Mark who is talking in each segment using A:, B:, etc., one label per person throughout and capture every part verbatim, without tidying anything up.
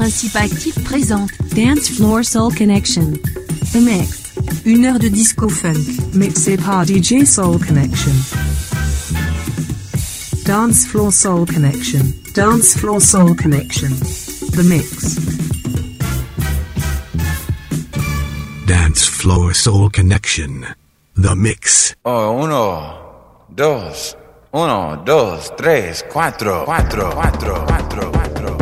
A: Principe Actif présente Dance Floor Soul Connection. The Mix. Une heure de disco funk.
B: Mixed par D J Soul Connection. Dance Floor Soul Connection. Dance Floor Soul Connection. The Mix.
C: Dance Floor Soul Connection. The Mix.
D: Oh, uno, dos, uno, dos, tres, cuatro, cuatro, cuatro, cuatro, cuatro.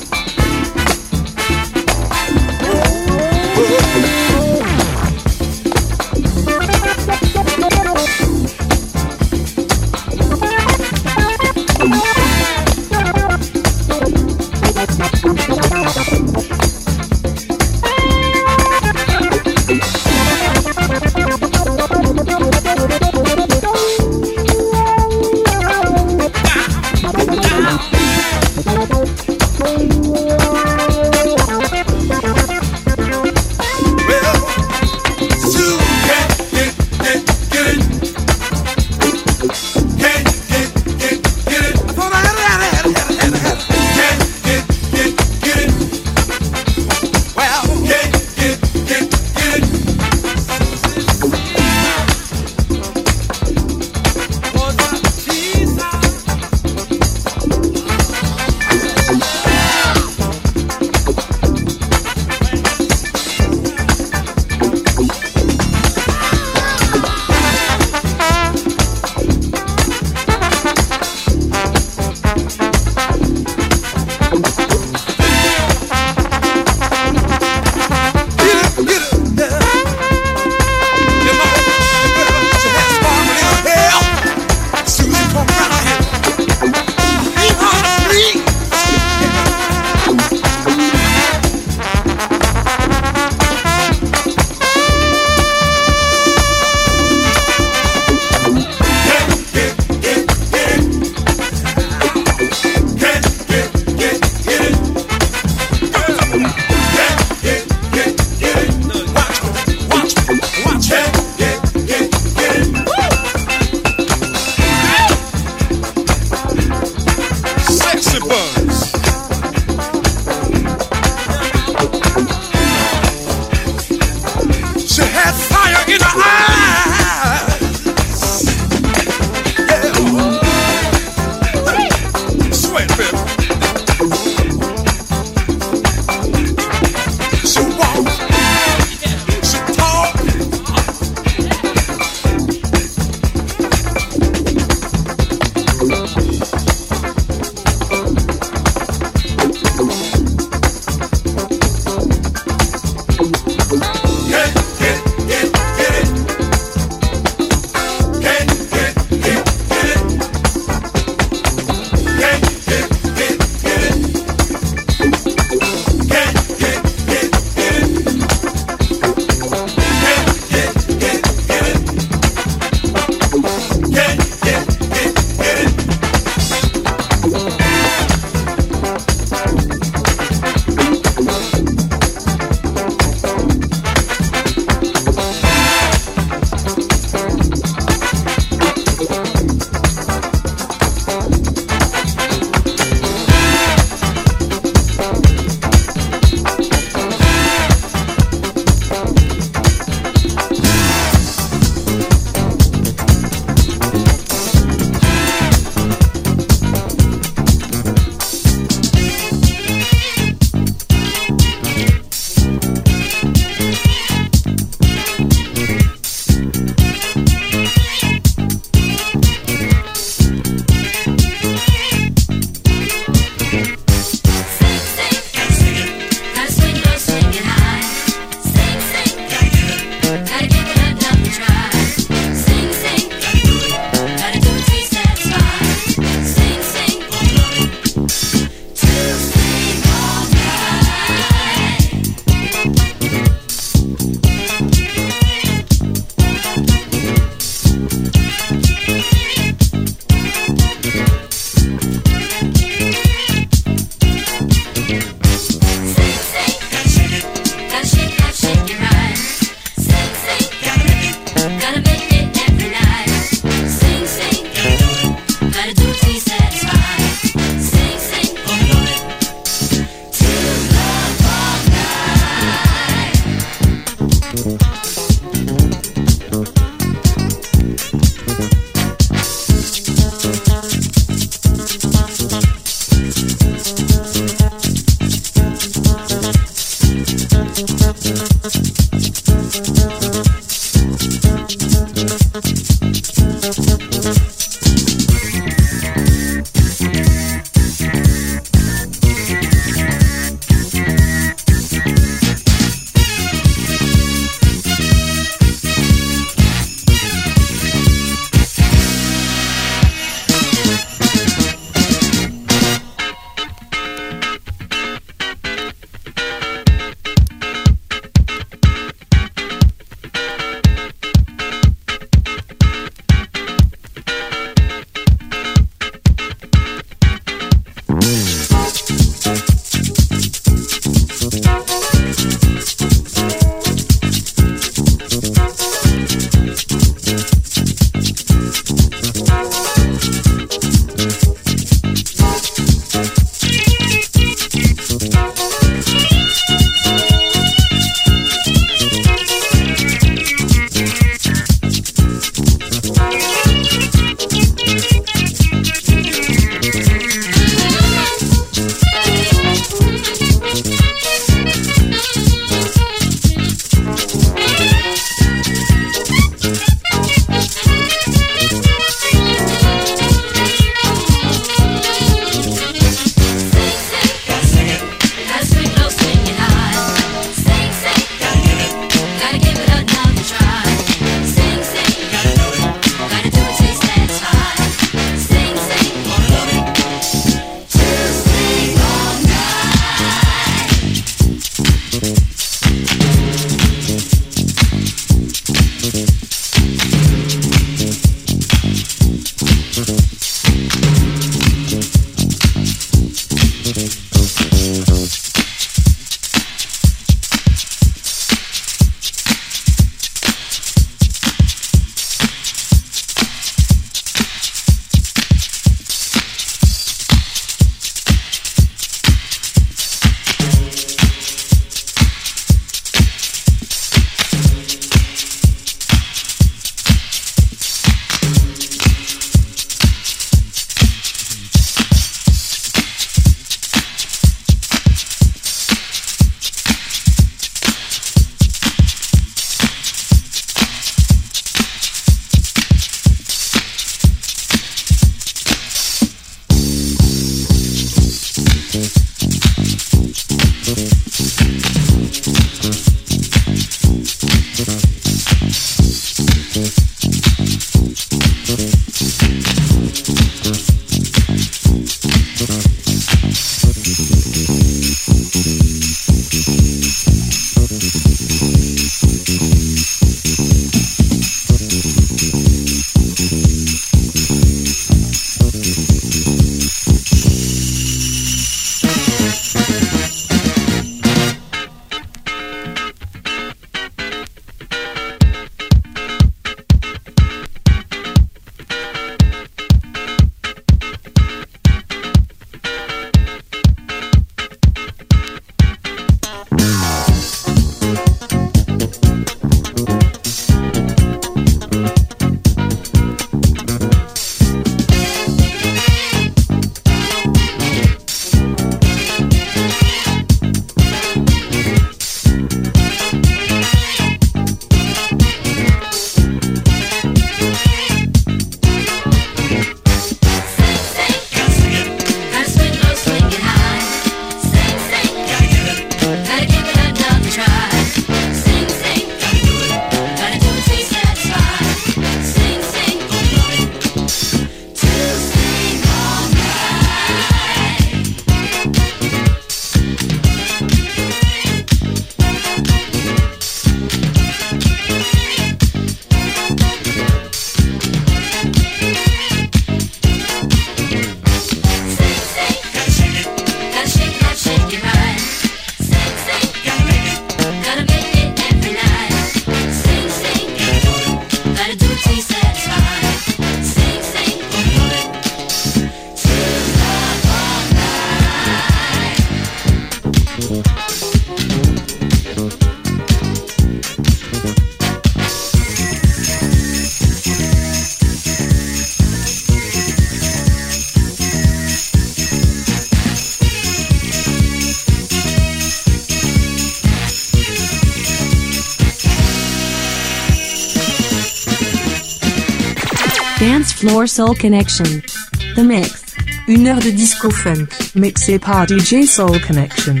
A: Floor Soul Connection. The Mix.
B: Une heure de disco funk, mixé par D J Soul Connection.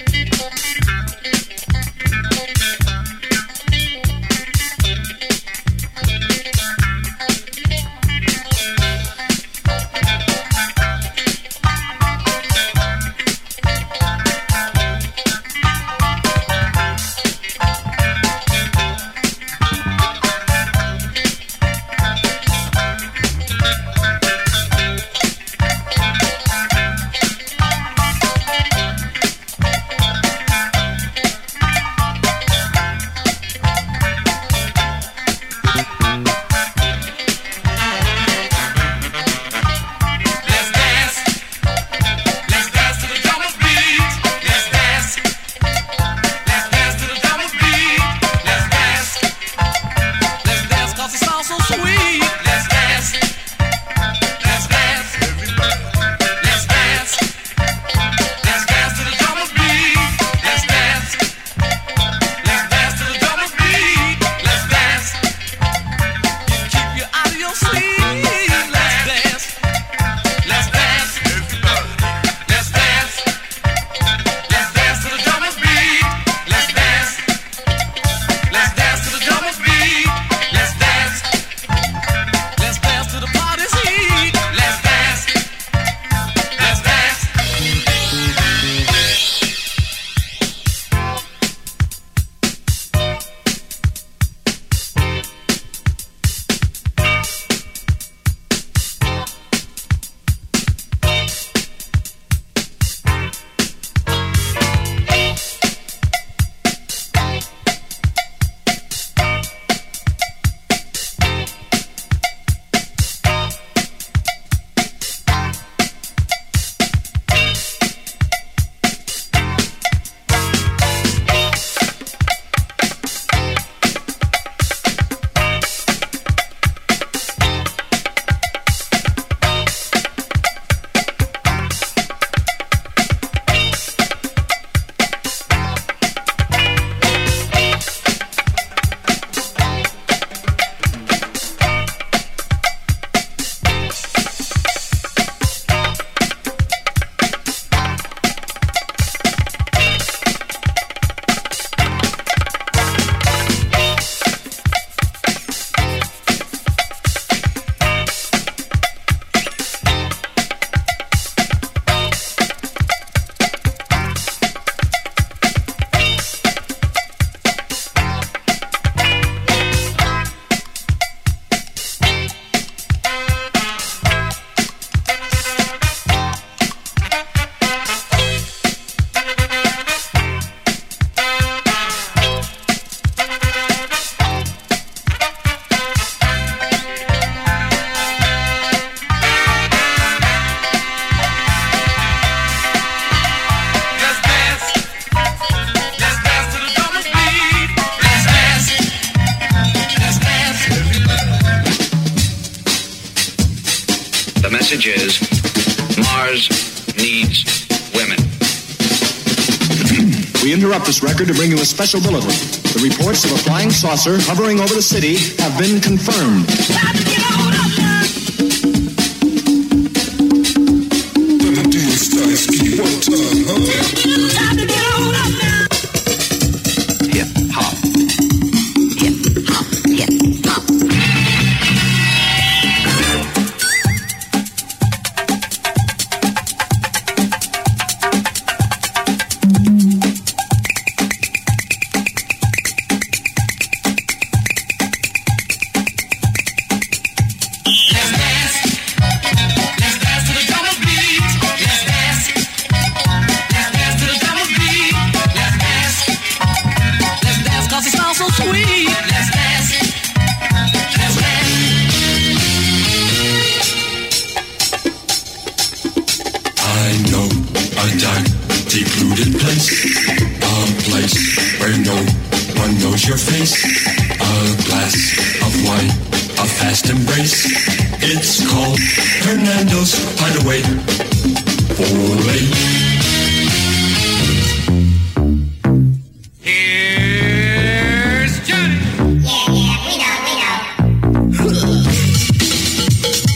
E: message is Mars needs women.
F: We interrupt this record to bring you a special bulletin. The reports of a flying saucer hovering over the city have been confirmed.
G: Time to get on up now.
H: One time, huh?
G: Time to get on up now.
E: Hip hop. Hip hop. Hip hop.
H: Your face, a glass of wine, a fast embrace. It's called Hernando's Hideaway. Ole.
G: Here's Johnny. Yeah, yeah, we know, we know.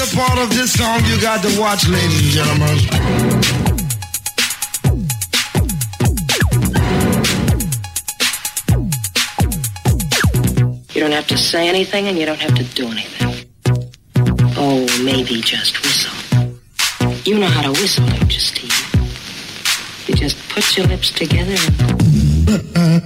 I: part of this song you got to watch, ladies and gentlemen.
J: You don't have to say anything and you don't have to do anything. Oh, maybe just whistle. You know how to whistle, don't you, Steve? You just put your lips together and...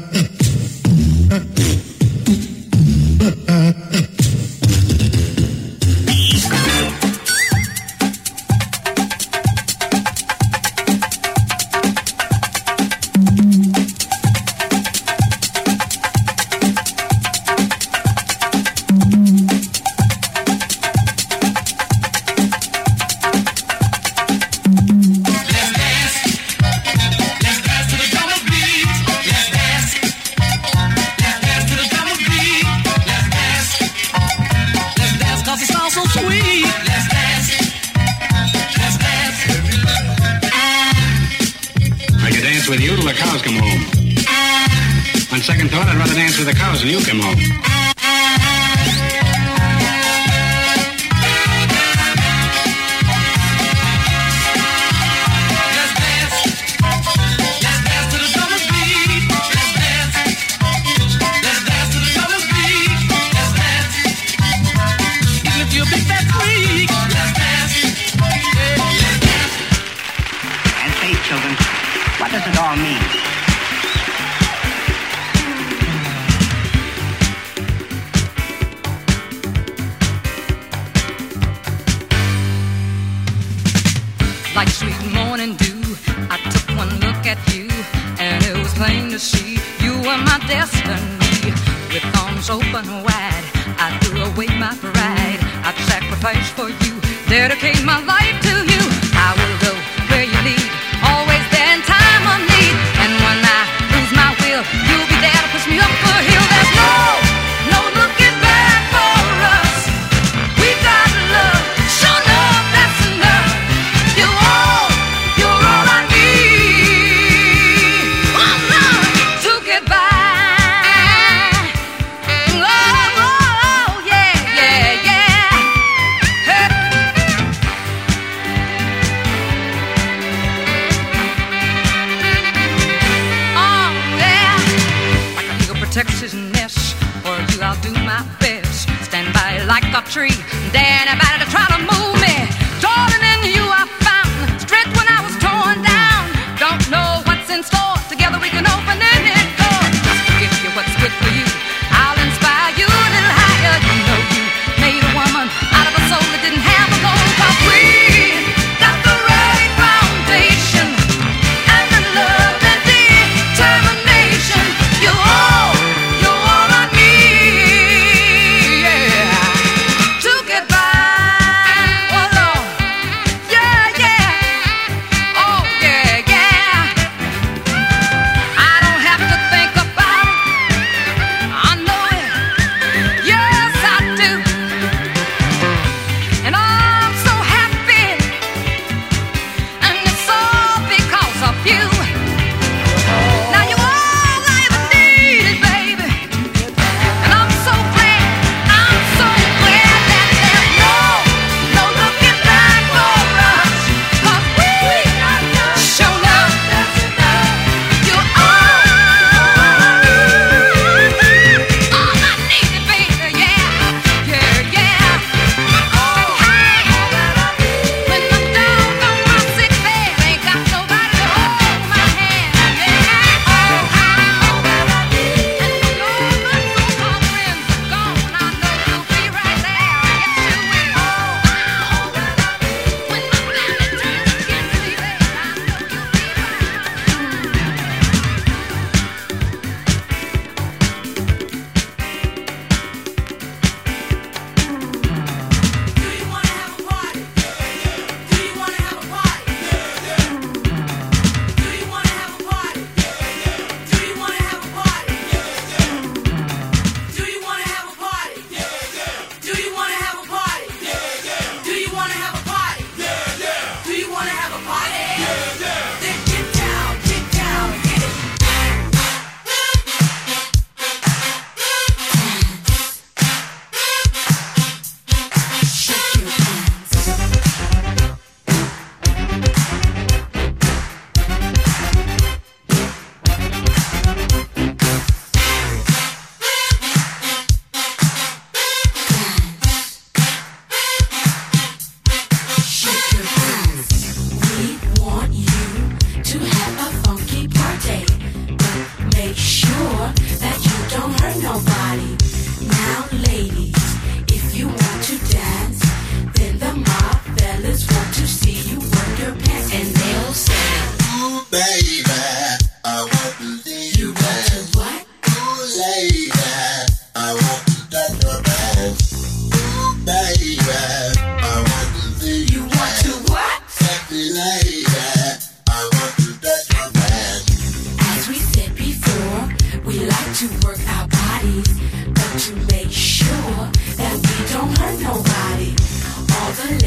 K: With you till the cows come home. On second thought, I'd rather dance with the cows when you come home.
J: What does it all mean?
L: Like sweet morning dew, I took one look at you, and it was plain to see you were my destiny. With arms open wide, I threw away my pride. I'd sacrifice for you, dedicate my life to you. I will go where you lead, always there in time of need. And when I lose my will, you'll be there to push me up the hill. There's no, no looking back for us. We've got love, sure enough, that's enough. You're all, you're all I need. Oh, no, to get by. Oh, oh, yeah, yeah, yeah. Hey.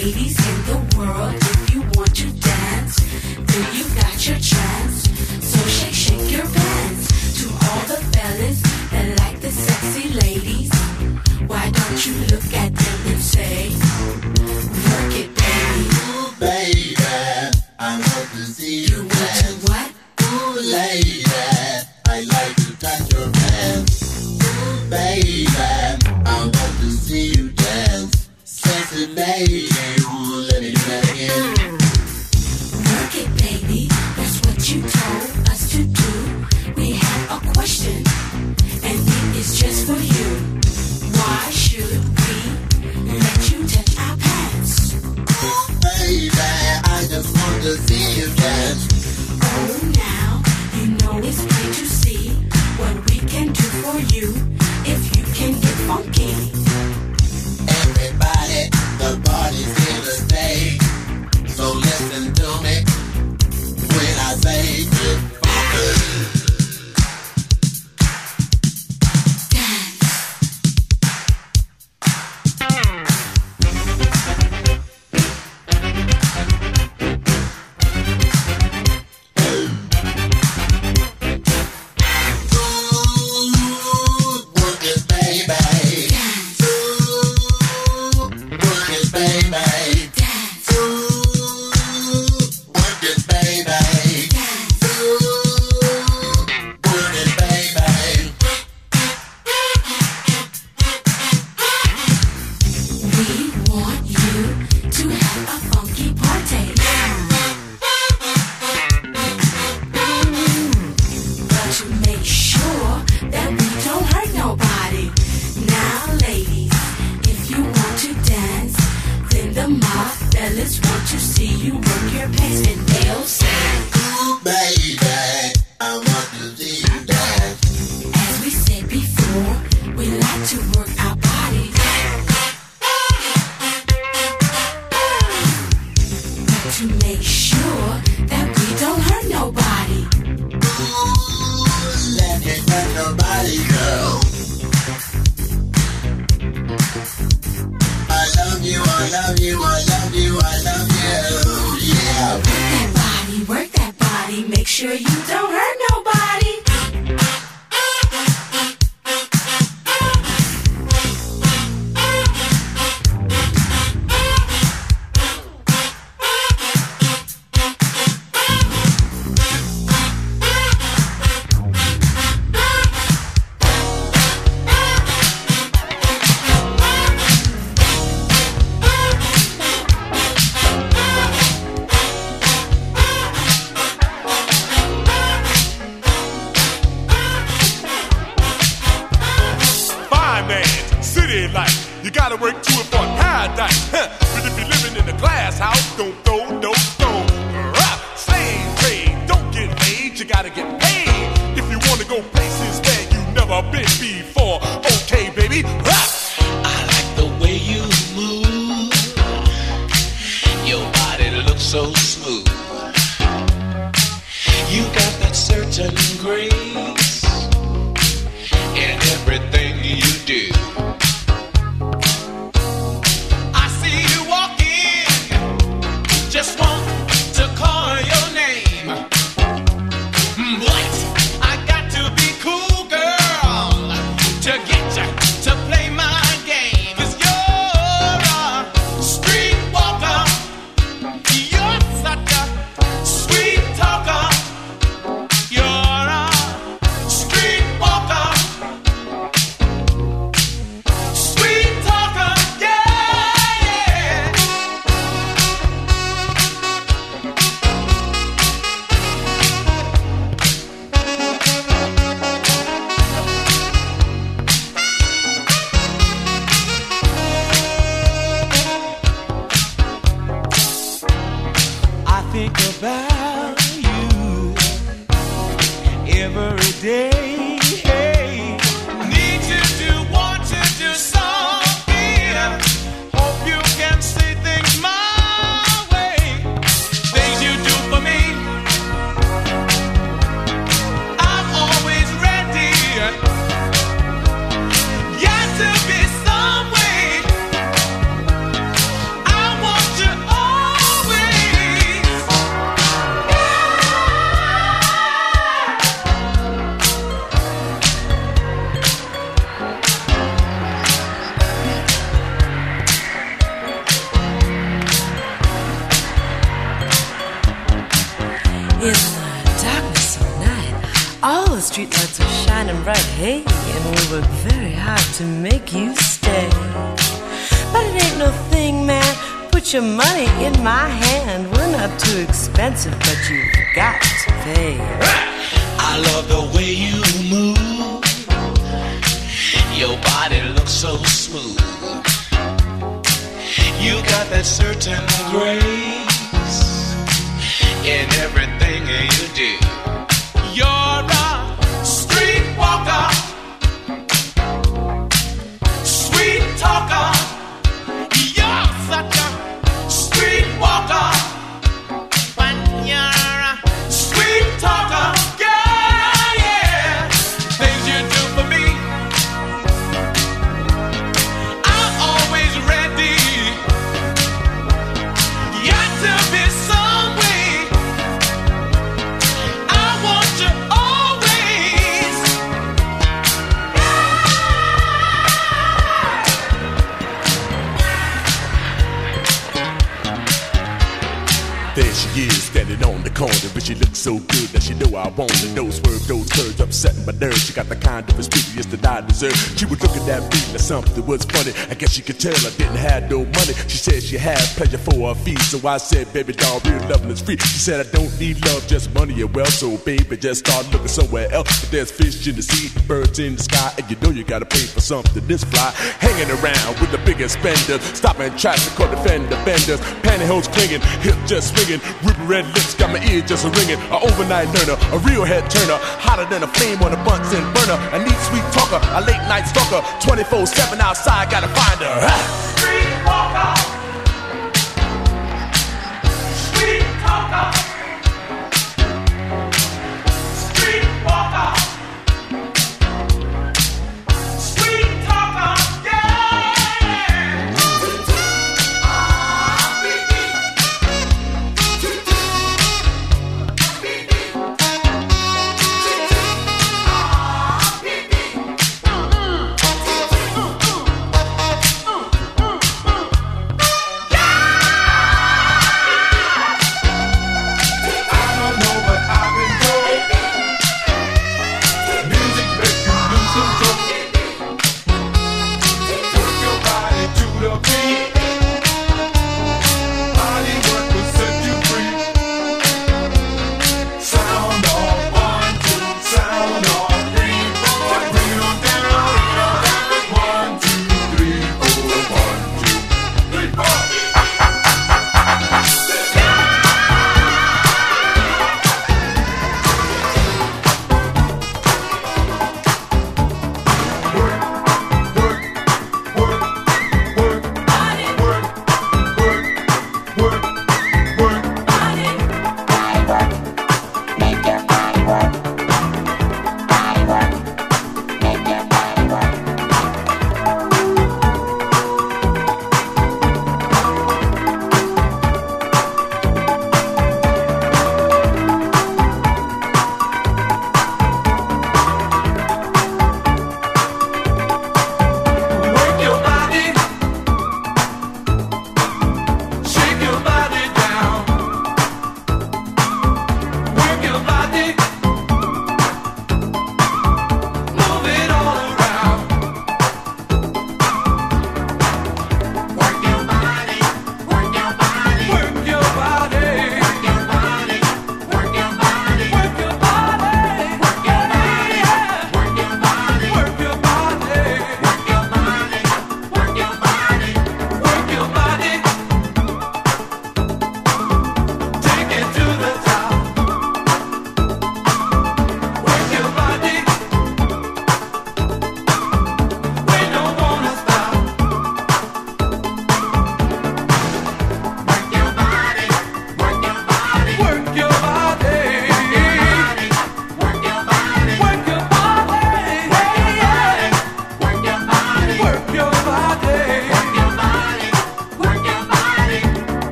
M: ladies in the world. If you want to dance, then you got your chance. So shake, shake your pants. To all the fellas that like the sexy ladies, why don't you look at them and say, work it, baby.
N: Ooh, baby, I want to see you, you dance. Want to what? Ooh, lady, I like to touch your hands. Ooh, baby, I want to see you dance. Sexy lady, ooh, let me back in.
M: Work it, baby, that's what you told us to do. We have a question, and it is just for you. Why should we let you touch our pants?
N: Oh, baby, I just want to see you dance.
M: Oh, now, you know it's plain to see what we can do for you if you can get funky.
N: Everybody, the party's here to stay. So listen to me when I say get funky.
O: To be some way, I want the streetlights were shining bright, hey, and we worked very hard to make you stay. But it ain't no thing, man. Put your money in my hand. We're not too expensive, but you've got to pay.
P: I love the way you move. Your body looks so smooth. You got that certain grace in everything you do. You're a streetwalker, sweet talker. You're such a streetwalker. When you're a sweet talker, yeah, yeah. Things you do for me, I'm always ready. Got to be some way. I want you always.
Q: There she is, standing on the corner, but she looks so good that she know I want her. Those swerve, those curves upsetting my nerves. She got the kind of experience that I deserve. She was looking at me like something was funny. I guess she could tell I didn't have no money. She said she had pleasure for her fee, so I said, baby doll, real loving is free. She said I don't need love, just money and wealth. So baby, just start looking somewhere else. But there's fish in the sea, birds in the sky, and you know you gotta pay for something this fly. Hanging around with the biggest spenders, stopping traffic, caught the fender benders, pantyhose clinging, hip just swinging, ruby red lips got my ear just ringing. An overnight learner, a real head turner, hotter than a flame on a Bunsen burner. A neat sweet talker, a late night stalker, twenty-four seven outside, gotta find her.
P: Street walker, sweet talker, street walker, sweet talker, yeah.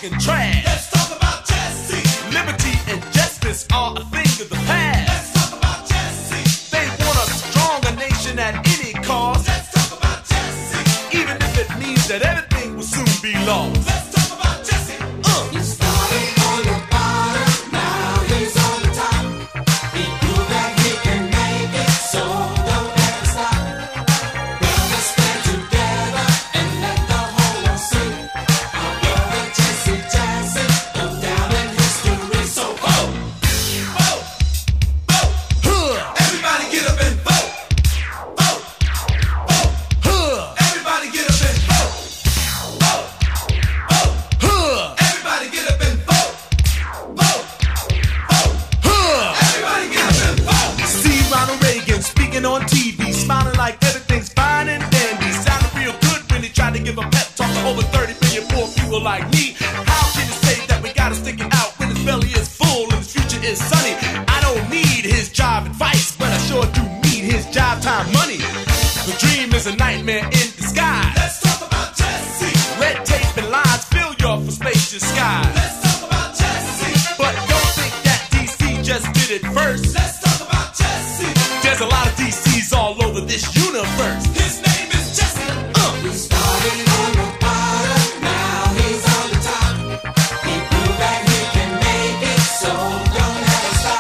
Q: talking trash. Let's talk about Jesse. Liberty and justice are a thing of the past. Let's talk about Jesse. They want a stronger nation at any cost. Let's talk about Jesse. Even if it means that everything will soon be lost. Let's talk about Jesse. Uh.
M: He started on the bottom, now he's on the top. He proved that he can make it, so don't ever stop. Brothers stand together and let the whole world see. Our brother Jesse Jackson goes down in history. So vote, vote, vote.
Q: Huh.
M: Everybody get up and vote. Vote, vote.
Q: Huh.
M: Everybody get up and vote. Vote, vote.
Q: Huh.
M: Everybody get up and vote. Vote, vote.
Q: Huh.
M: Everybody get up and vote.
Q: See Ronald Reagan speaking on T V, smiling like everything's fine and dandy. Sounded real good when he tried to give a pep talk to over thirty million poor people like me. How can you say that we gotta stick it out when his belly is full and his future is sunny? I don't need his job advice, but I sure do need his job time money. The dream is a nightmare in disguise.
M: Let's talk about Jesse.
Q: Red tape and lines fill your for spacious skies.
M: Let's talk about Jesse.
Q: But don't think that D C just did it first.
M: Let's talk about Jesse.
Q: There's a lot of D Cs all over this universe.
M: His name is Jesse. Uh. He started on the bottom, now he's on the top. He proved that he can make it, so don't ever stop.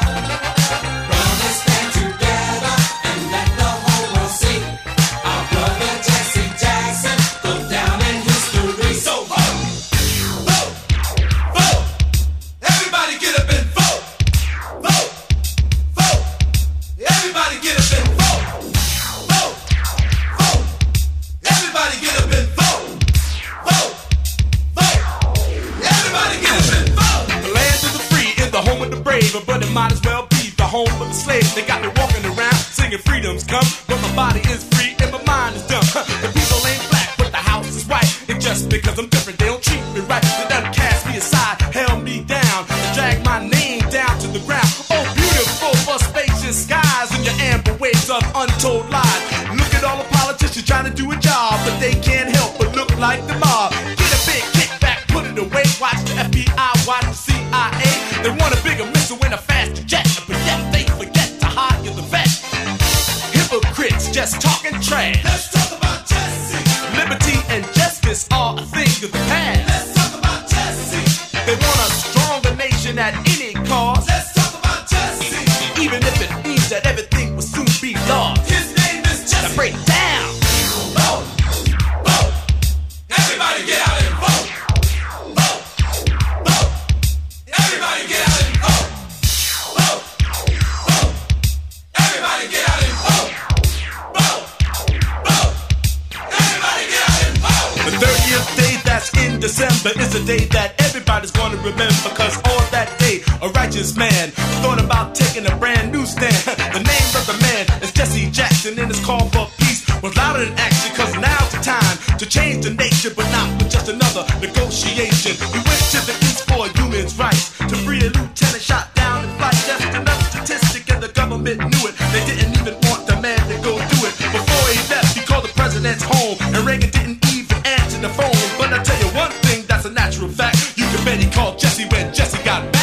M: Brothers stand together and let the whole world see. Our brother Jesse Jackson goes down in history. So vote, vote, vote. Everybody get up and vote. Vote, vote. Everybody get up and vote. Vote, vote. Everybody get up and vote. Vote, vote. Everybody get up and vote.
Q: The land of the free is the home of the brave, but it might as well be the home of the slave. They got me walking around singing freedom's come, but my body is free and my mind is dumb. The people ain't black, but the house is white. And just because I'm different, they don't treat me right. They done cast me aside, held me down, and dragged my name down to the ground. Oh, beautiful for spacious skies and your amber waves of untold lies. Look at all the politicians trying to do a job, but they can't help but look like the mob. Get a big kickback, put it away. Watch the F B I, watch the C I A. They want a bigger missile and a faster jet, but yet they forget to hire the vet. Hypocrites just talking trash.
M: Let's talk about Jesse.
Q: Liberty and justice are a thing of the past.
M: Let's talk about Jesse.
Q: They want a stronger nation at any cost,
M: Let's talk about Jesse.
Q: even if it means that everything will soon be lost.
M: His name is
Q: Now
M: Jesse.
Q: break down.
M: Vote, vote. Everybody get out and vote. Vote, vote. Everybody get out and vote. Vote, vote. Everybody get out and vote. Vote, vote. Everybody get out and vote.
Q: The thirtieth day that's in December is a day that everybody's gonna remember, cause on that day a righteous man thought about taking a brand new stand. The name of the man is Jesse Jackson, and his call for peace was louder than action, cause now's the time to change the nation, but not with just another negotiation. He went to the east for human rights, to free a lieutenant shot down in flight. Just another statistic and the government knew it. They didn't even want the man to go do it. Before he left, he called the president's home, and Reagan didn't even answer the phone. But I tell you one thing that's a natural fact, you can bet he called Jesse when Jesse got back.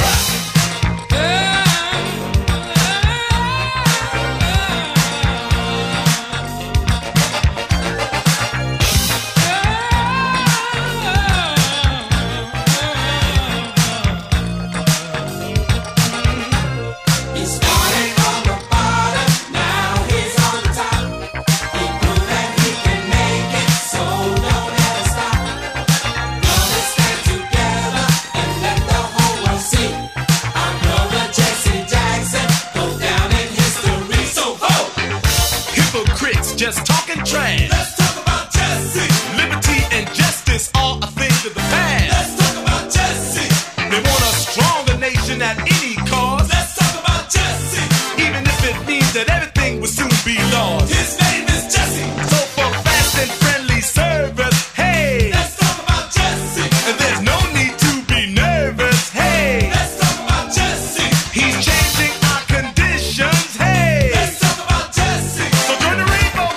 M: He started on the bottom, now he's on the top. He proved that he can make it, so don't ever stop. Brothers stand together and let the whole world see. Our brother Jesse Jackson goes down in history. So vote.
Q: Hypocrites just talking trash.
M: Let's talk about Jesse.
Q: Liberty and justice are a thing of the past.
M: Let's talk about Jesse.
Q: They want a stronger nation at any cost,
M: Let's talk about Jesse.
Q: even if it means that everything will soon be lost.
M: His name is Jesse.
Q: So for fast and friendly service, hey,
M: Let's talk about Jesse.
Q: and there's no need to be nervous, hey.
M: Let's talk about Jesse.
Q: He's changing our conditions, hey.
M: Let's talk about Jesse.
Q: So join the Rainbow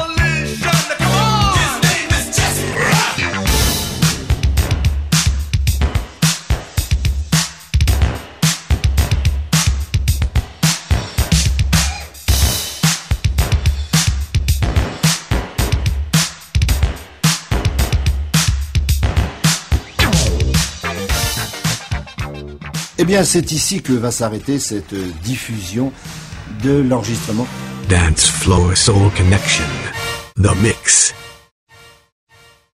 Q: Coalition, now come on.
M: His name is Jesse.
R: Eh bien, c'est ici que va s'arrêter cette diffusion de l'enregistrement.
C: Dance Floor Soul Connection. The Mix.